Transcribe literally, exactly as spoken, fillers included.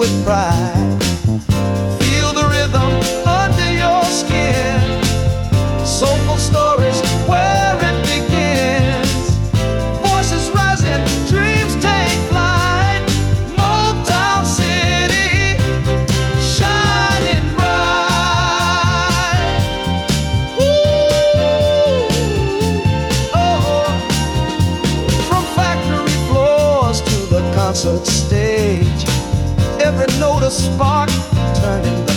with pride. Feel the rhythm under your skin. Soulful stories where it begins. Voices rising, dreams take flight. Motown City, shining bright. Ooh, oh. From factory floors to the concert stage, every note a spark turning